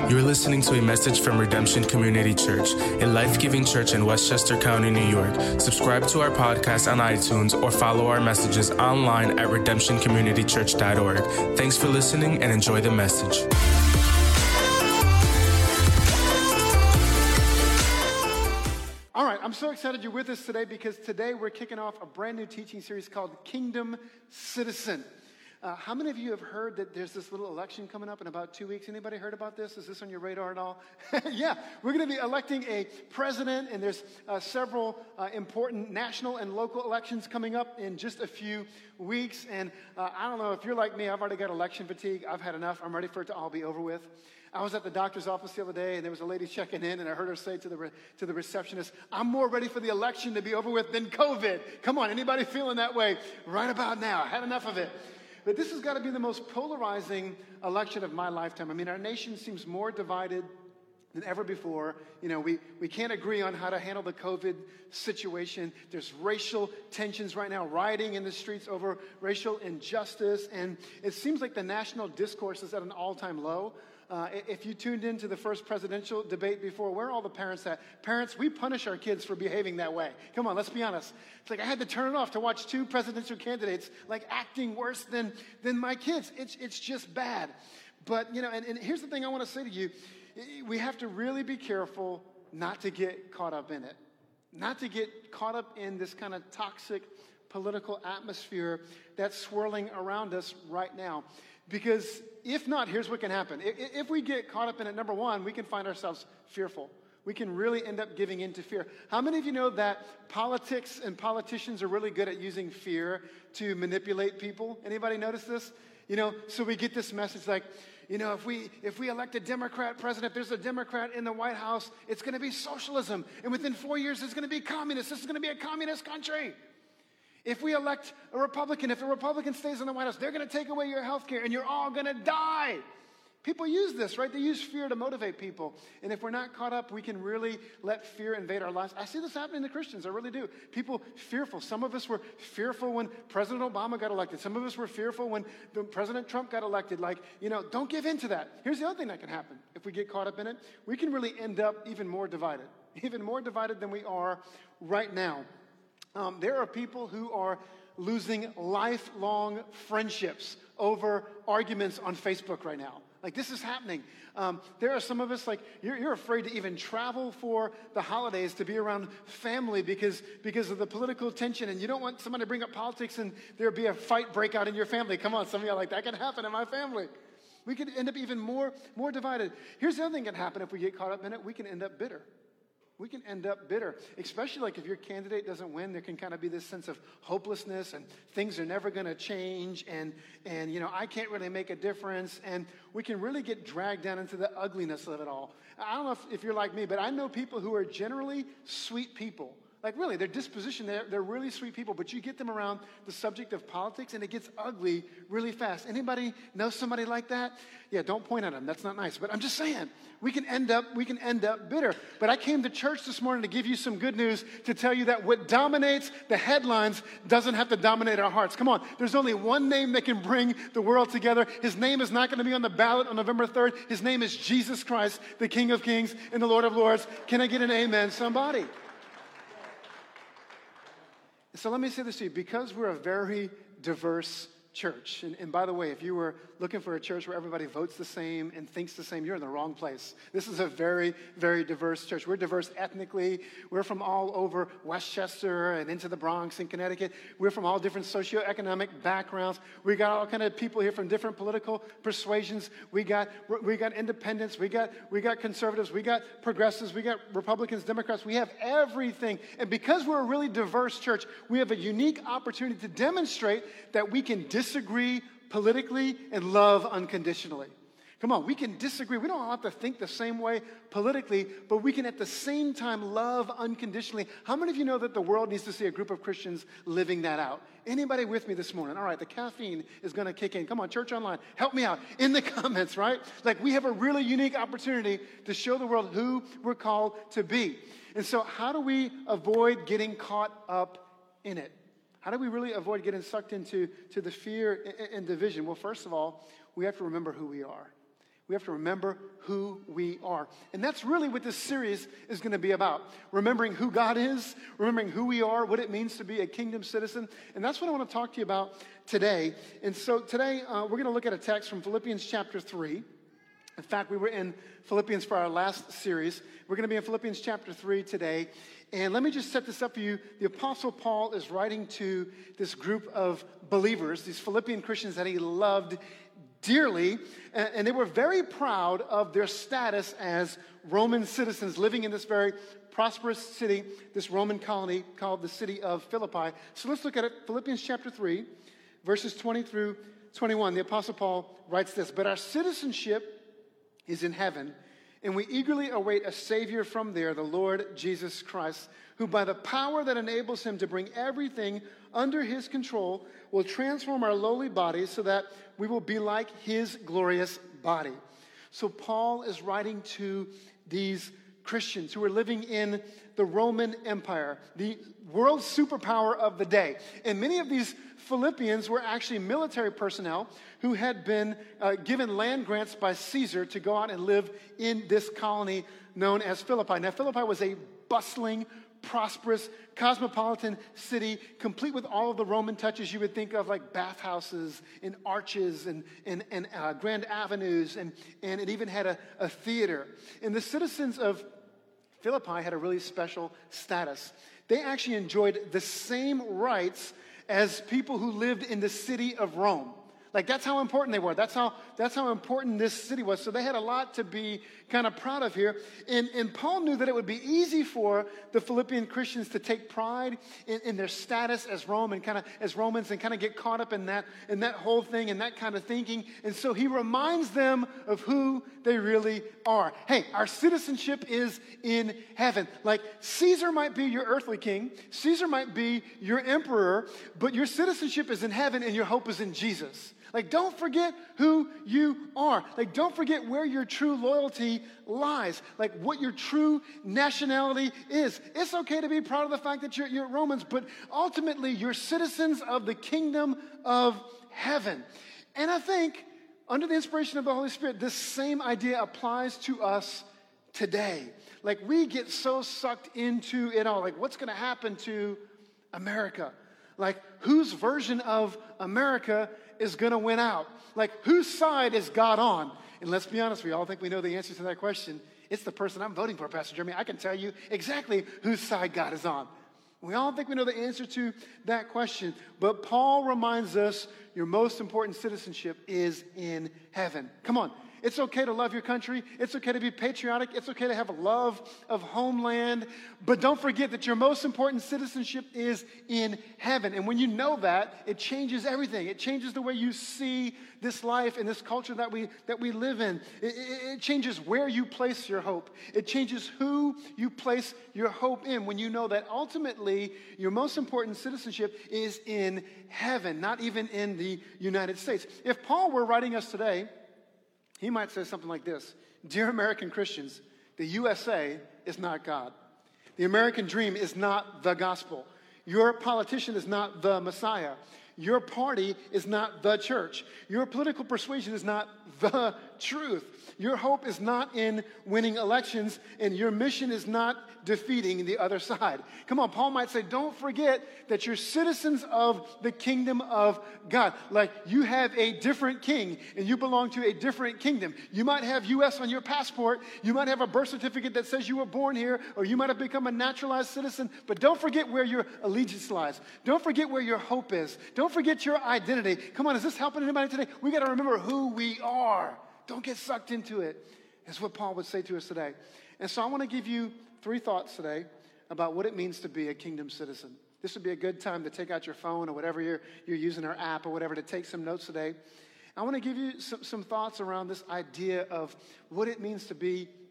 You're listening to a message from Redemption Community Church, a life-giving church in Westchester County, New York. Subscribe to our podcast on iTunes or follow our messages online at redemptioncommunitychurch.org. Thanks for listening and enjoy the message. All right, I'm so excited you're with us today because today we're kicking off a brand new teaching series called Kingdom Citizen. How many of you have heard that there's this little election coming up in about 2 weeks? Anybody heard about this? Is this on your radar at all? Yeah, we're going to be electing a president, and there's several important national and local elections coming up in just a few weeks. And I don't know if you're like me, I've already got election fatigue. I've had enough. I'm ready for it to all be over with. I was at the doctor's office the other day, and there was a lady checking in, and I heard her say to the receptionist, "I'm more ready for the election to be over with than COVID." Come on, anybody feeling that way right about now? I had enough of it. But this has got to be the most polarizing election of my lifetime. I mean, our nation seems more divided than ever before. You know, we can't agree on how to handle the COVID situation. There's racial tensions right now, rioting in the streets over racial injustice. And it seems like the national discourse is at an all-time low. If you tuned into the first presidential debate before, where are all the parents at? Parents, we punish our kids for behaving that way. Come on, let's be honest. It's like I had to turn it off to watch two presidential candidates like acting worse than my kids. It's just bad. But, you know, and here's the thing I want to say to you. We have to really be careful not to get caught up in it. Not to get caught up in this kind of toxic political atmosphere that's swirling around us right now. Because if not, here's what can happen. If we get caught up in it, number one, we can find ourselves fearful. We can really end up giving in to fear. How many of you know that politics and politicians are really good at using fear to manipulate people? Anybody notice this? You know, so we get this message like, you know, if we elect a Democrat president, if there's a Democrat in the White House, it's going to be socialism. And within 4 years, it's going to be communist. This is going to be a communist country. If we elect a Republican, if a Republican stays in the White House, they're going to take away your health care and you're all going to die. People use this, right? They use fear to motivate people. And if we're not caught up, we can really let fear invade our lives. I see this happening to Christians. I really do. People fearful. Some of us were fearful when President Obama got elected. Some of us were fearful when President Trump got elected. Like, you know, don't give in to that. Here's the other thing that can happen. If we get caught up in it, we can really end up even more divided than we are right now. There are people who are losing lifelong friendships over arguments on Facebook right now. Like, this is happening. There are some of us, like, you're afraid to even travel for the holidays to be around family because of the political tension, and you don't want somebody to bring up politics and there be a fight break out in your family. Come on, some of you are like, that can happen in my family. We could end up even more divided. Here's the other thing that can happen if we get caught up in it. We can end up bitter. We can end up bitter, especially like if your candidate doesn't win, there can kind of be this sense of hopelessness and things are never going to change and you know, I can't really make a difference, and we can really get dragged down into the ugliness of it all. I don't know if you're like me, but I know people who are generally sweet people. Like, really, their disposition, they're really sweet people, but you get them around the subject of politics and it gets ugly really fast. Anybody know somebody like that? Yeah, don't point at them. That's not nice. But I'm just saying, we can end up bitter. But I came to church this morning to give you some good news, to tell you that what dominates the headlines doesn't have to dominate our hearts. Come on, there's only one name that can bring the world together. His name is not going to be on the ballot on November 3rd. His name is Jesus Christ, the King of Kings and the Lord of Lords. Can I get an amen, somebody? So let me say this to you, because we're a very diverse church, and by the way, if you were looking for a church where everybody votes the same and thinks the same, you're in the wrong place. This is a very, very diverse church. We're diverse ethnically. We're from all over Westchester and into the Bronx and Connecticut. We're from all different socioeconomic backgrounds. We got all kind of people here from different political persuasions. We got independents. We got conservatives. We got progressives. We got Republicans, Democrats. We have everything. And because we're a really diverse church, we have a unique opportunity to demonstrate that we can disagree politically and love unconditionally. Come on, we can disagree. We don't have to think the same way politically, but we can at the same time love unconditionally. How many of you know that the world needs to see a group of Christians living that out? Anybody with me this morning? All right, the caffeine is going to kick in. Come on, Church Online, help me out in the comments, right? Like, we have a really unique opportunity to show the world who we're called to be. And so how do we avoid getting caught up in it? How do we really avoid getting sucked into the fear and division? Well, first of all, we have to remember who we are. We have to remember who we are. And that's really what this series is going to be about. Remembering who God is, remembering who we are, what it means to be a kingdom citizen. And that's what I want to talk to you about today. And so today we're going to look at a text from Philippians chapter 3. In fact, we were in Philippians for our last series. We're going to be in Philippians chapter 3 today. And let me just set this up for you. The Apostle Paul is writing to this group of believers, these Philippian Christians that he loved dearly, and they were very proud of their status as Roman citizens living in this very prosperous city, this Roman colony called the city of Philippi. So let's look at it. Philippians chapter 3, verses 20 through 21. The Apostle Paul writes this, "But our citizenship is in heaven, and we eagerly await a Savior from there, the Lord Jesus Christ, who by the power that enables him to bring everything under his control will transform our lowly bodies so that we will be like his glorious body." So Paul is writing to these Christians who are living in the Roman Empire, the world superpower of the day. And many of these Philippians were actually military personnel who had been given land grants by Caesar to go out and live in this colony known as Philippi. Now, Philippi was a bustling, prosperous, cosmopolitan city, complete with all of the Roman touches you would think of, like bathhouses and arches and grand avenues, and it even had a theater. And the citizens of Philippi had a really special status. They actually enjoyed the same rights as people who lived in the city of Rome. Like, that's how important they were. That's how important this city was. So they had a lot to be kind of proud of here. And Paul knew that it would be easy for the Philippian Christians to take pride in their status as Rome and as Romans and kind of get caught up in that whole thing and that kind of thinking. And so he reminds them of who they really are. Hey, our citizenship is in heaven. Like, Caesar might be your earthly king, Caesar might be your emperor, but your citizenship is in heaven and your hope is in Jesus. Like, don't forget who you are. Like, don't forget where your true loyalty lies. Like, what your true nationality is. It's okay to be proud of the fact that you're Romans, but ultimately you're citizens of the kingdom of heaven. And I think, under the inspiration of the Holy Spirit, this same idea applies to us today. Like, we get so sucked into it all. Like, what's going to happen to America? Like, whose version of America is going to win out? Like, whose side is God on? And let's be honest, we all think we know the answer to that question. It's the person I'm voting for, Pastor Jeremy. I can tell you exactly whose side God is on. We all think we know the answer to that question. But Paul reminds us your most important citizenship is in heaven. Come on. It's okay to love your country. It's okay to be patriotic. It's okay to have a love of homeland. But don't forget that your most important citizenship is in heaven. And when you know that, it changes everything. It changes the way you see this life and this culture that we live in. It changes where you place your hope. It changes who you place your hope in when you know that ultimately your most important citizenship is in heaven, not even in the United States. If Paul were writing us today, he might say something like this: "Dear American Christians, the USA is not God. The American dream is not the gospel. Your politician is not the Messiah. Your party is not the church. Your political persuasion is not the truth. Your hope is not in winning elections, and your mission is not defeating the other side." Come on, Paul might say, don't forget that you're citizens of the kingdom of God. Like, you have a different king, and you belong to a different kingdom. You might have U.S. on your passport. You might have a birth certificate that says you were born here, or you might have become a naturalized citizen. But don't forget where your allegiance lies. Don't forget where your hope is. Don't forget your identity. Come on, is this helping anybody today? We got to remember who we are. Don't get sucked into it. That's what Paul would say to us today. And so I want to give you 3 thoughts today about what it means to be a kingdom citizen. This would be a good time to take out your phone or whatever you're using, our app or whatever, to take some notes today. I want to give you some thoughts around this idea of what it means to be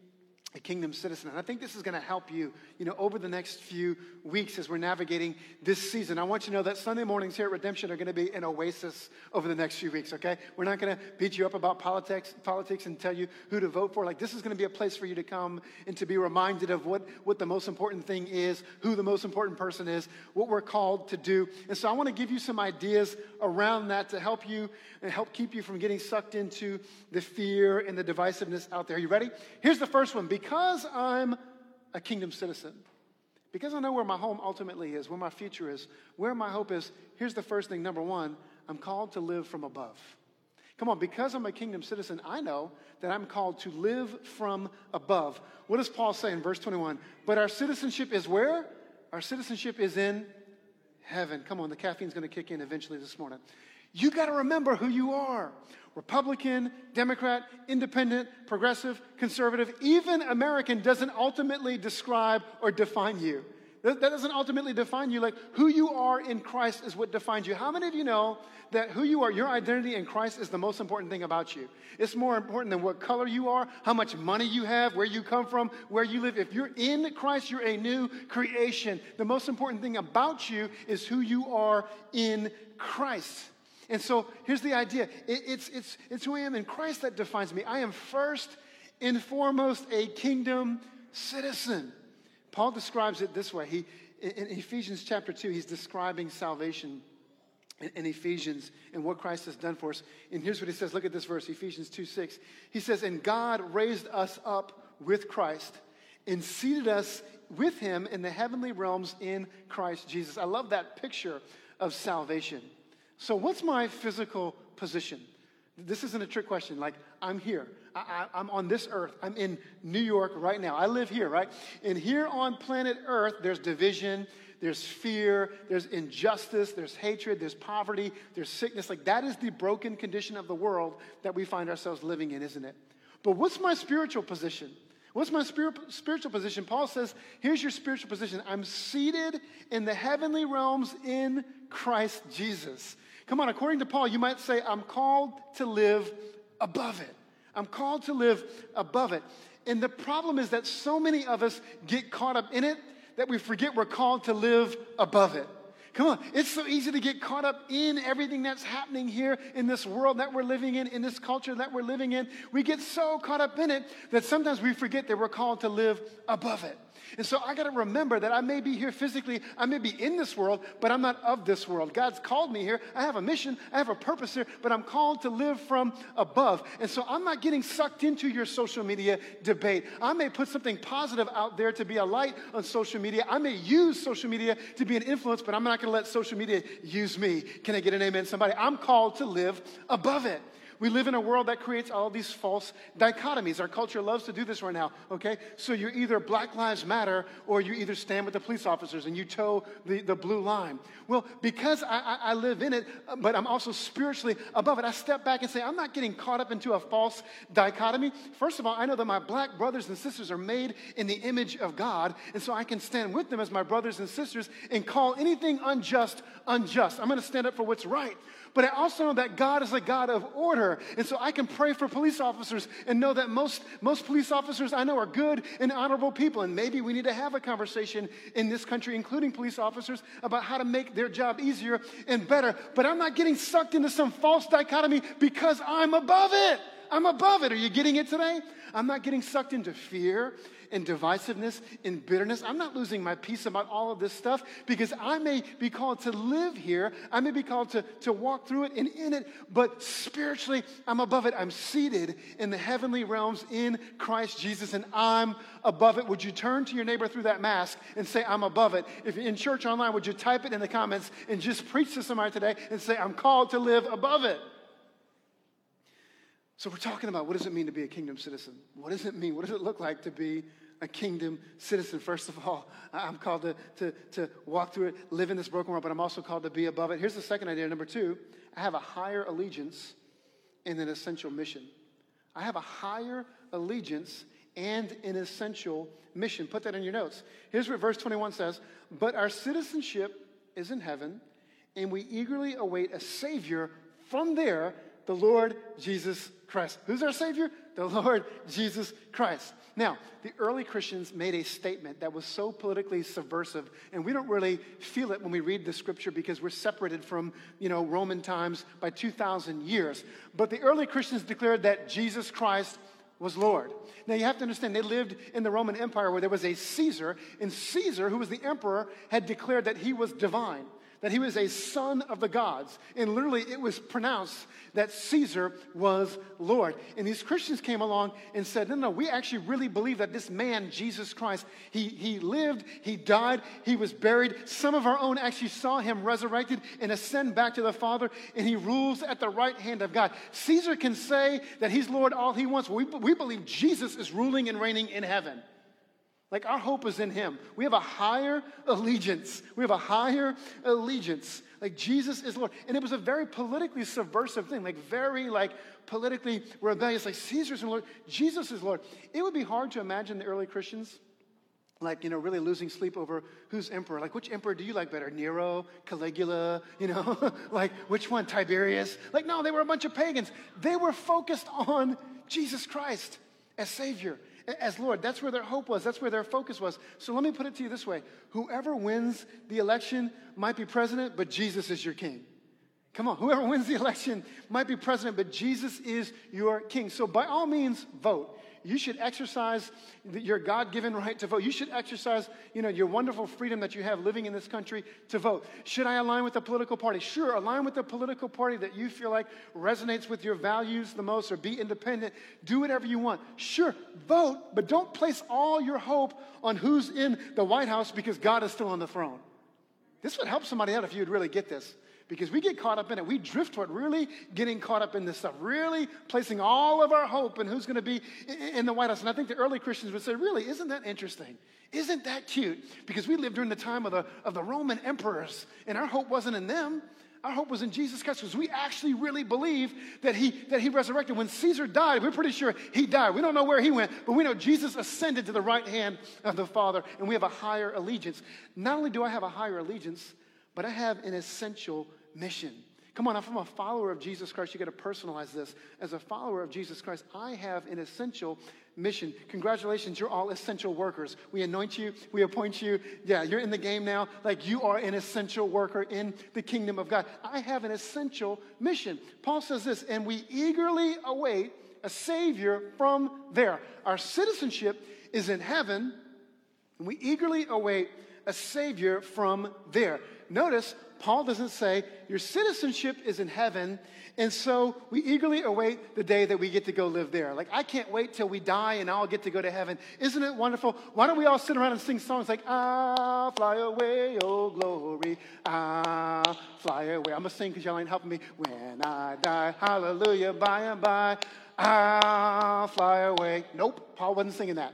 a kingdom citizen. And I think this is going to help you, over the next few weeks as we're navigating this season. I want you to know that Sunday mornings here at Redemption are going to be an oasis over the next few weeks, okay? We're not going to beat you up about politics and tell you who to vote for. Like, this is going to be a place for you to come and to be reminded of what the most important thing is, who the most important person is, what we're called to do. And so I want to give you some ideas around that to help you and help keep you from getting sucked into the fear and the divisiveness out there. Are you ready? Here's the first one. Because I'm a kingdom citizen, because I know where my home ultimately is, where my future is, where my hope is, here's the first thing. Number one, I'm called to live from above. Come on, because I'm a kingdom citizen, I know that I'm called to live from above. What does Paul say in verse 21? But our citizenship is where? Our citizenship is in heaven. Come on, the caffeine's going to kick in eventually this morning. You got to remember who you are. Republican, Democrat, independent, progressive, conservative, even American doesn't ultimately describe or define you. That doesn't ultimately define you. Like, who you are in Christ is what defines you. How many of you know that who you are, your identity in Christ is the most important thing about you? It's more important than what color you are, how much money you have, where you come from, where you live. If you're in Christ, you're a new creation. The most important thing about you is who you are in Christ. And so here's the idea. It's who I am in Christ that defines me. I am first and foremost a kingdom citizen. Paul describes it this way. In Ephesians chapter 2, he's describing salvation in Ephesians and what Christ has done for us. And here's what he says. Look at this verse, Ephesians 2:6. He says, and God raised us up with Christ and seated us with him in the heavenly realms in Christ Jesus. I love that picture of salvation. So what's my physical position? This isn't a trick question. Like, I'm here. I'm on this earth. I'm in New York right now. I live here, right? And here on planet Earth, there's division, there's fear, there's injustice, there's hatred, there's poverty, there's sickness. Like, that is the broken condition of the world that we find ourselves living in, isn't it? But what's my spiritual position? What's my spiritual position? Paul says, here's your spiritual position. I'm seated in the heavenly realms in Christ Jesus. Come on, according to Paul, you might say, I'm called to live above it. I'm called to live above it. And the problem is that so many of us get caught up in it that we forget we're called to live above it. Come on, it's so easy to get caught up in everything that's happening here in this world that we're living in this culture that we're living in. We get so caught up in it that sometimes we forget that we're called to live above it. And so I got to remember that I may be here physically, I may be in this world, but I'm not of this world. God's called me here. I have a mission, I have a purpose here, but I'm called to live from above. And so I'm not getting sucked into your social media debate. I may put something positive out there to be a light on social media. I may use social media to be an influence, but I'm not going to let social media use me. Can I get an amen, somebody? I'm called to live above it. We live in a world that creates all these false dichotomies. Our culture loves to do this right now, okay? So you're either Black Lives Matter or you either stand with the police officers and you toe the blue line. Well, because I live in it, but I'm also spiritually above it, I step back and say, I'm not getting caught up into a false dichotomy. First of all, I know that my black brothers and sisters are made in the image of God, and so I can stand with them as my brothers and sisters and call anything unjust, unjust. I'm going to stand up for what's right. But I also know that God is a God of order. And so I can pray for police officers and know that most police officers I know are good and honorable people. And maybe we need to have a conversation in this country, including police officers, about how to make their job easier and better. But I'm not getting sucked into some false dichotomy because I'm above it. I'm above it. Are you getting it today? I'm not getting sucked into fear and divisiveness and bitterness. I'm not losing my peace about all of this stuff because I may be called to live here. I may be called to walk through it and in it, but spiritually, I'm above it. I'm seated in the heavenly realms in Christ Jesus, and I'm above it. Would you turn to your neighbor through that mask and say, I'm above it? If you're in church online, would you type it in the comments and just preach to somebody today and say, I'm called to live above it? So we're talking about what does it mean to be a kingdom citizen? What does it mean? What does it look like to be a kingdom citizen? First of all, I'm called to walk through it, live in this broken world, but I'm also called to be above it. Here's the second idea. Number two, I have a higher allegiance and an essential mission. I have a higher allegiance and an essential mission. Put that in your notes. Here's what verse 21 says. But our citizenship is in heaven, and we eagerly await a Savior from there, the Lord Jesus Christ. Who's our Savior? The Lord Jesus Christ. Now, the early Christians made a statement that was so politically subversive, and we don't really feel it when we read the scripture because we're separated from, Roman times by 2,000 years. But the early Christians declared that Jesus Christ was Lord. Now, you have to understand, they lived in the Roman Empire where there was a Caesar, and Caesar, who was the emperor, had declared that he was divine, that he was a son of the gods. And literally, it was pronounced that Caesar was Lord. And these Christians came along and said, no, we actually really believe that this man, Jesus Christ, he lived, he died, he was buried. Some of our own actually saw him resurrected and ascend back to the Father, and he rules at the right hand of God. Caesar can say that he's Lord all he wants. We believe Jesus is ruling and reigning in heaven. Like, our hope is in him. We have a higher allegiance. Like, Jesus is Lord. And it was a very politically subversive thing, very politically rebellious. Like, Caesar's Lord, Jesus is Lord. It would be hard to imagine the early Christians, really losing sleep over who's emperor. Like, which emperor do you like better? Nero, Caligula, which one? Tiberius? No, they were a bunch of pagans. They were focused on Jesus Christ as Savior, as Lord. That's where their hope was. That's where their focus was. So let me put it to you this way. Whoever wins the election might be president, but Jesus is your king. Come on. Whoever wins the election might be president, but Jesus is your king. So by all means, vote. You should exercise your God-given right to vote. You should exercise, your wonderful freedom that you have living in this country to vote. Should I align with the political party? Sure, align with the political party that you feel like resonates with your values the most, or be independent. Do whatever you want. Sure, vote, but don't place all your hope on who's in the White House because God is still on the throne. This would help somebody out if you would really get this. Because we get caught up in it. We drift toward really getting caught up in this stuff, really placing all of our hope in who's going to be in the White House. And I think the early Christians would say, really, isn't that interesting? Isn't that cute? Because we lived during the time of the Roman emperors, and our hope wasn't in them. Our hope was in Jesus Christ, because we actually really believe that he resurrected. When Caesar died, we're pretty sure he died. We don't know where he went, but we know Jesus ascended to the right hand of the Father, and we have a higher allegiance. Not only do I have a higher allegiance, but I have an essential mission. Come on, if I'm a follower of Jesus Christ, you got to personalize this. As a follower of Jesus Christ, I have an essential mission. Congratulations, you're all essential workers. We anoint you, we appoint you. Yeah, you're in the game now. You are an essential worker in the kingdom of God. I have an essential mission. Paul says this, and we eagerly await a Savior from there. Our citizenship is in heaven, and we eagerly await a Savior from there. Notice, Paul doesn't say, your citizenship is in heaven, and so we eagerly await the day that we get to go live there. I can't wait till we die and I'll get to go to heaven. Isn't it wonderful? Why don't we all sit around and sing songs like, I'll fly away, oh glory, I'll fly away. I'm going to sing because y'all ain't helping me. When I die, hallelujah, by and by, I'll fly away. Nope, Paul wasn't singing that.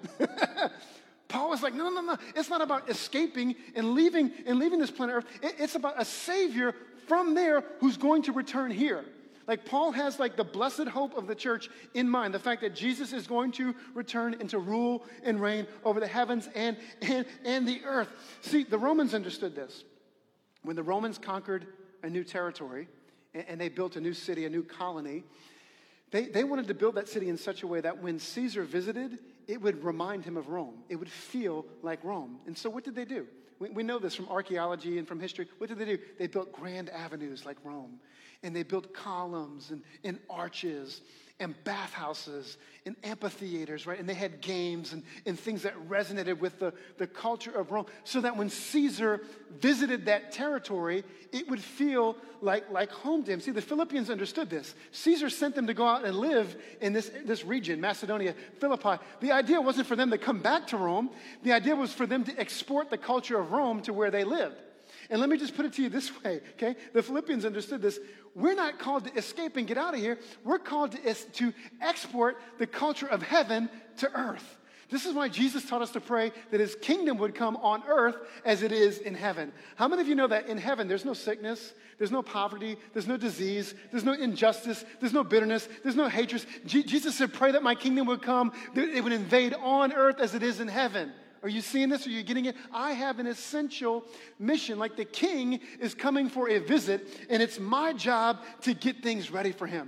Paul was like, no. It's not about escaping and leaving this planet Earth. It's about a Savior from there who's going to return here. Paul has the blessed hope of the church in mind. The fact that Jesus is going to return and to rule and reign over the heavens and the earth. See, the Romans understood this. When the Romans conquered a new territory and they built a new city, a new colony, they wanted to build that city in such a way that when Caesar visited, it would remind him of Rome. It would feel like Rome. And so what did they do? We know this from archaeology and from history. What did they do? They built grand avenues like Rome. And they built columns and arches and bathhouses and amphitheaters, right? And they had games and things that resonated with the culture of Rome, so that when Caesar visited that territory, it would feel like home to him. See, the Philippians understood this. Caesar sent them to go out and live in this region, Macedonia, Philippi. The idea wasn't for them to come back to Rome. The idea was for them to export the culture of Rome to where they lived. And let me just put it to you this way, okay? The Philippians understood this. We're not called to escape and get out of here. We're called to export the culture of heaven to earth. This is why Jesus taught us to pray that his kingdom would come on earth as it is in heaven. How many of you know that in heaven there's no sickness, there's no poverty, there's no disease, there's no injustice, there's no bitterness, there's no hatred? Jesus said, pray that my kingdom would come, that it would invade on earth as it is in heaven. Are you seeing this? Are you getting it? I have an essential mission. The king is coming for a visit, and it's my job to get things ready for him.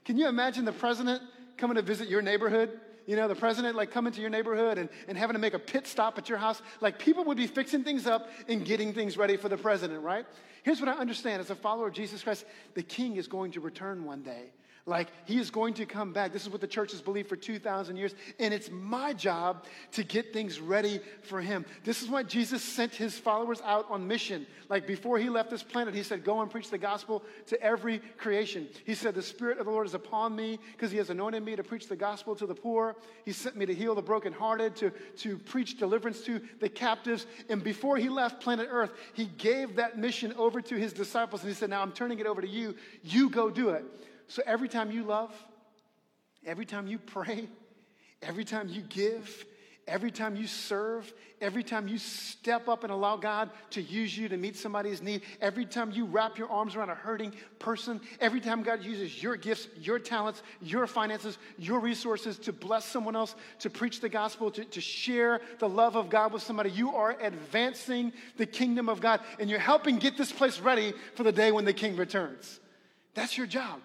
Can you imagine the president coming to visit your neighborhood? You know, the president like coming to your neighborhood and having to make a pit stop at your house. Like people would be fixing things up and getting things ready for the president, right? Here's what I understand. As a follower of Jesus Christ, the king is going to return one day. Like he is going to come back. This is what the church has believed for 2,000 years. And it's my job to get things ready for him. This is why Jesus sent his followers out on mission. Like before he left this planet, he said, go and preach the gospel to every creation. He said, the Spirit of the Lord is upon me because he has anointed me to preach the gospel to the poor. He sent me to heal the brokenhearted, to preach deliverance to the captives. And before he left planet Earth, he gave that mission over to his disciples. And he said, now I'm turning it over to you. You go do it. So every time you love, every time you pray, every time you give, every time you serve, every time you step up and allow God to use you to meet somebody's need, every time you wrap your arms around a hurting person, every time God uses your gifts, your talents, your finances, your resources to bless someone else, to preach the gospel, to share the love of God with somebody, you are advancing the kingdom of God, and you're helping get this place ready for the day when the king returns. That's your job.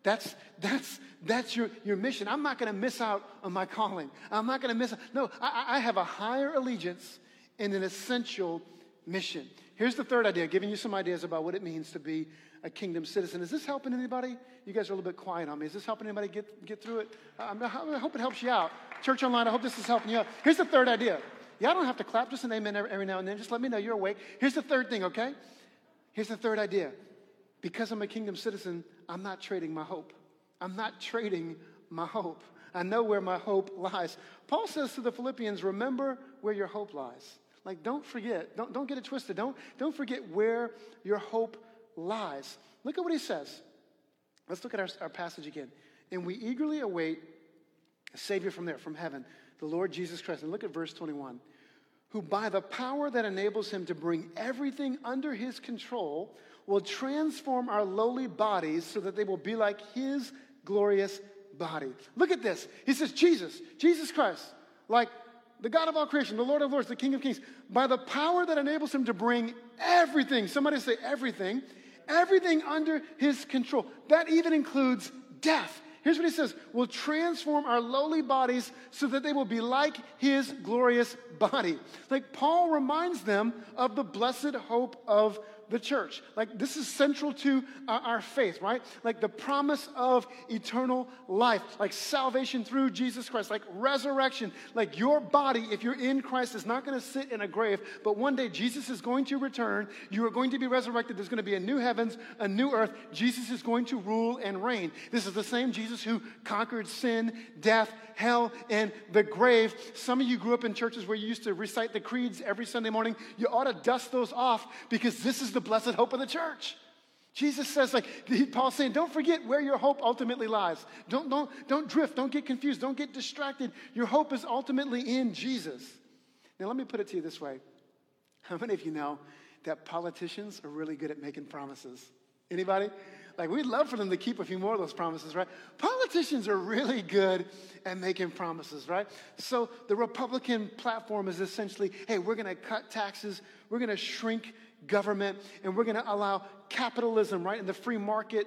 That's your mission. I'm not going to miss out on my calling. I'm not going to miss out. No, I have a higher allegiance and an essential mission. Here's the third idea, giving you some ideas about what it means to be a kingdom citizen. Is this helping anybody? You guys are a little bit quiet on me. Is this helping anybody get through it? I hope it helps you out. Church Online, I hope this is helping you out. Here's the third idea. Yeah, I don't have to clap, just an amen every now and then. Just let me know you're awake. Here's the third thing, okay? Here's the third idea. Because I'm a kingdom citizen, I'm not trading my hope. I'm not trading my hope. I know where my hope lies. Paul says to the Philippians, remember where your hope lies. Like, don't forget. Don't get it twisted. Don't forget where your hope lies. Look at what he says. Let's look at our passage again. And we eagerly await a Savior from there, from heaven, the Lord Jesus Christ. And look at verse 21. Who by the power that enables him to bring everything under his control will transform our lowly bodies so that they will be like his glorious body. Look at this. He says, Jesus Christ, like the God of all creation, the Lord of lords, the King of kings, by the power that enables him to bring everything, somebody say everything under his control. That even includes death. Here's what he says, will transform our lowly bodies so that they will be like his glorious body. Like Paul reminds them of the blessed hope of the church. Like this is central to our faith, right? Like the promise of eternal life, like salvation through Jesus Christ, like resurrection, like your body, if you're in Christ, is not going to sit in a grave, but one day Jesus is going to return. You are going to be resurrected. There's going to be a new heavens, a new earth. Jesus is going to rule and reign. This is the same Jesus who conquered sin, death, hell, and the grave. Some of you grew up in churches where you used to recite the creeds every Sunday morning. You ought to dust those off because this is the blessed hope of the church. Jesus says, like Paul's saying, don't forget where your hope ultimately lies. Don't drift. Don't get confused. Don't get distracted. Your hope is ultimately in Jesus. Now, let me put it to you this way. How many of you know that politicians are really good at making promises? Anybody? Like, we'd love for them to keep a few more of those promises, right? Politicians are really good at making promises, right? So the Republican platform is essentially, hey, we're going to cut taxes, we're going to shrink government, and we're going to allow capitalism, right, and the free market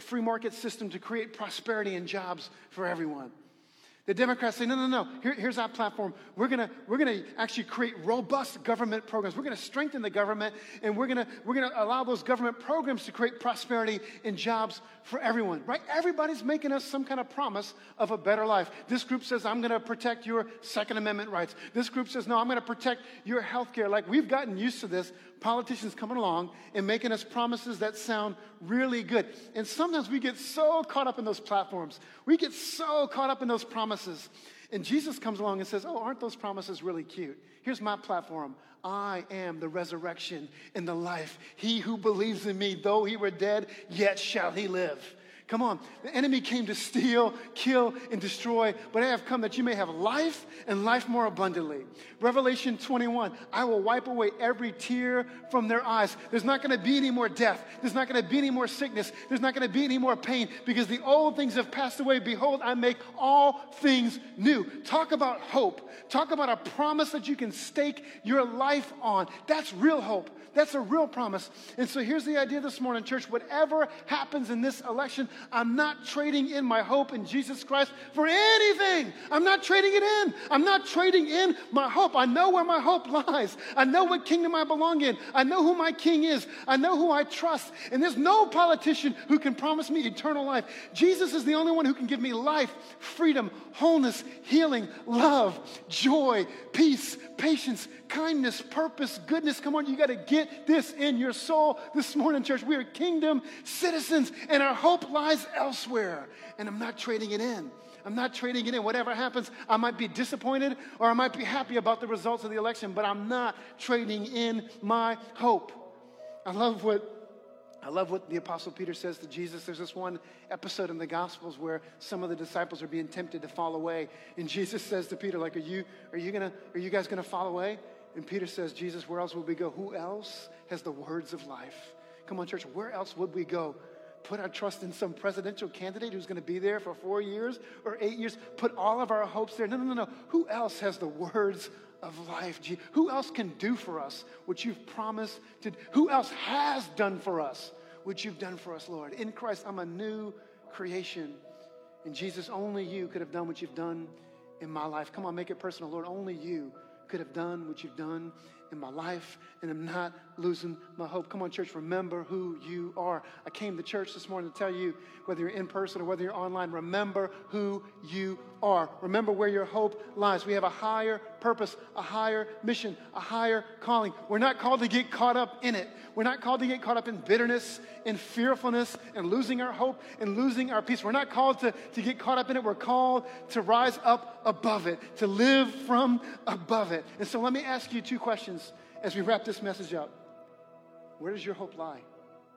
system to create prosperity and jobs for everyone. The Democrats say, no. Here's our platform. We're gonna actually create robust government programs. We're gonna strengthen the government, and we're gonna allow those government programs to create prosperity and jobs for everyone. Right? Everybody's making us some kind of promise of a better life. This group says, I'm gonna protect your Second Amendment rights. This group says, no, I'm gonna protect your health care. Like, we've gotten used to this. Politicians coming along and making us promises that sound really good. And sometimes we get so caught up in those platforms. We get so caught up in those promises. And Jesus comes along and says, oh, aren't those promises really cute? Here's my platform. I am the resurrection and the life. He who believes in me, though he were dead, yet shall he live. Come on. The enemy came to steal, kill, and destroy, but I have come that you may have life and life more abundantly. Revelation 21, I will wipe away every tear from their eyes. There's not going to be any more death. There's not going to be any more sickness. There's not going to be any more pain because the old things have passed away. Behold, I make all things new. Talk about hope. Talk about a promise that you can stake your life on. That's real hope. That's a real promise. And so here's the idea this morning, church. Whatever happens in this election, I'm not trading in my hope in Jesus Christ for anything. I'm not trading it in. I'm not trading in my hope. I know where my hope lies. I know what kingdom I belong in. I know who my king is. I know who I trust. And there's no politician who can promise me eternal life. Jesus is the only one who can give me life, freedom, wholeness, healing, love, joy, peace, patience, kindness, purpose, goodness. Come on, you got to get this in your soul this morning, church. We are kingdom citizens, and our hope lies elsewhere. And I'm not trading it in. I'm not trading it in. Whatever happens, I might be disappointed or I might be happy about the results of the election, but I'm not trading in my hope. I love what the Apostle Peter says to Jesus. There's this one episode in the Gospels where some of the disciples are being tempted to fall away. And Jesus says to Peter, like, are you guys going to fall away? And Peter says, Jesus, where else would we go? Who else has the words of life? Come on, church, where else would we go? Put our trust in some presidential candidate who's going to be there for 4 years or 8 years? Put all of our hopes there? No. Who else has the words of life? Who else can do for us what you've promised to do? Who else has done for us what you've done for us, Lord? In Christ, I'm a new creation. And Jesus, only you could have done what you've done in my life. Come on, make it personal, Lord. Only you could have done what you've done in my life, and I'm not losing my hope. Come on, church, remember who you are. I came to church this morning to tell you, whether you're in person or whether you're online, remember who you are. Remember where your hope lies. We have a higher purpose, a higher mission, a higher calling. We're not called to get caught up in it. We're not called to get caught up in bitterness, in fearfulness, and losing our hope and losing our peace. We're not called to get caught up in it. We're called to rise up above it, to live from above it. And so let me ask you two questions as we wrap this message up. Where does your hope lie?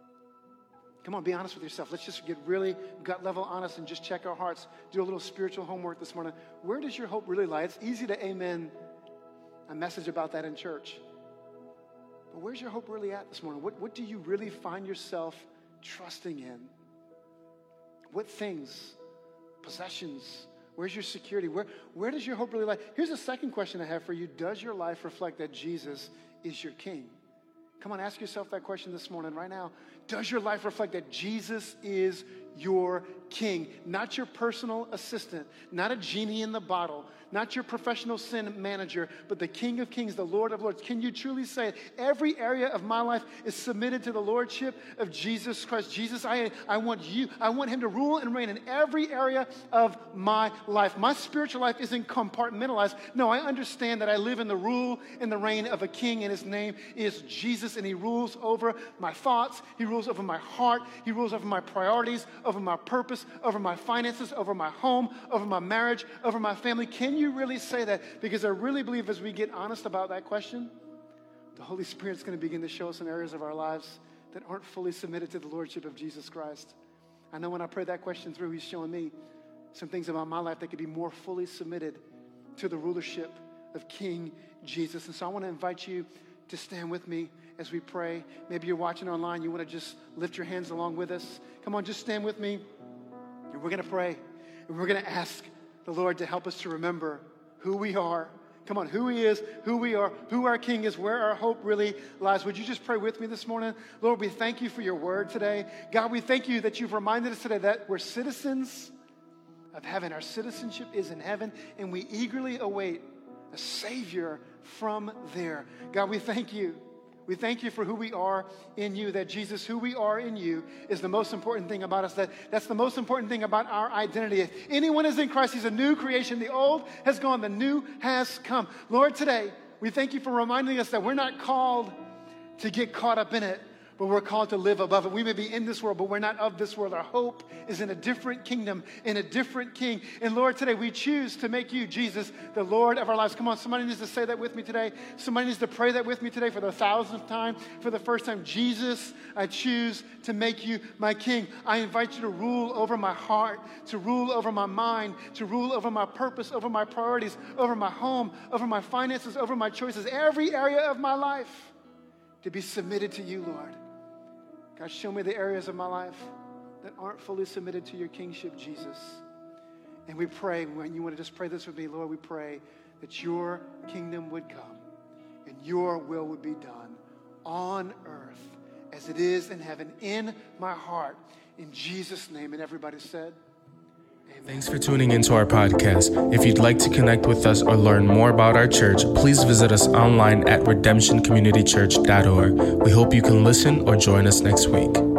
Come on, be honest with yourself. Let's just get really gut level honest and just check our hearts. Do a little spiritual homework this morning. Where does your hope really lie? It's easy to amen a message about that in church. But where's your hope really at this morning? What do you really find yourself trusting in? What things, possessions, where's your security? Where does your hope really lie? Here's the second question I have for you. Does your life reflect that Jesus is your King? Come on, ask yourself that question this morning right now. Does your life reflect that Jesus is your King? Not your personal assistant, not a genie in the bottle, not your professional sin manager, but the King of Kings, the Lord of Lords. Can you truly say it? Every area of my life is submitted to the Lordship of Jesus Christ. Jesus, I want you. I want him to rule and reign in every area of my life. My spiritual life isn't compartmentalized. No, I understand that I live in the rule and the reign of a King, and his name is Jesus, and he rules over my thoughts. He rules over my heart. He rules over my priorities, over my purpose, over my finances, over my home, over my marriage, over my family. Can you really say that? Because I really believe as we get honest about that question, the Holy Spirit's going to begin to show us some areas of our lives that aren't fully submitted to the Lordship of Jesus Christ. I know when I prayed that question through, he's showing me some things about my life that could be more fully submitted to the rulership of King Jesus. And so I want to invite you to stand with me as we pray. Maybe you're watching online, you want to just lift your hands along with us. Come on, just stand with me. And we're going to pray. And we're going to ask the Lord to help us to remember who we are. Come on, who he is, who we are, who our King is, where our hope really lies. Would you just pray with me this morning? Lord, we thank you for your word today. God, we thank you that you've reminded us today that we're citizens of heaven. Our citizenship is in heaven, and we eagerly await a Savior from there. God, we thank you. We thank you for who we are in you, that Jesus, who we are in you, is the most important thing about us. That's the most important thing about our identity. If anyone is in Christ, he's a new creation. The old has gone, the new has come. Lord, today, we thank you for reminding us that we're not called to get caught up in it, but we're called to live above it. We may be in this world, but we're not of this world. Our hope is in a different kingdom, in a different King. And Lord, today we choose to make you, Jesus, the Lord of our lives. Come on, somebody needs to say that with me today. Somebody needs to pray that with me today for the 1,000th time, for the first time. Jesus, I choose to make you my King. I invite you to rule over my heart, to rule over my mind, to rule over my purpose, over my priorities, over my home, over my finances, over my choices, every area of my life to be submitted to you, Lord. God, show me the areas of my life that aren't fully submitted to your kingship, Jesus. And we pray, when you want to just pray this with me, Lord, we pray that your kingdom would come and your will would be done on earth as it is in heaven, in my heart. In Jesus' name. And everybody said, amen. Thanks for tuning into our podcast. If you'd like to connect with us or learn more about our church, please visit us online at redemptioncommunitychurch.org. We hope you can listen or join us next week.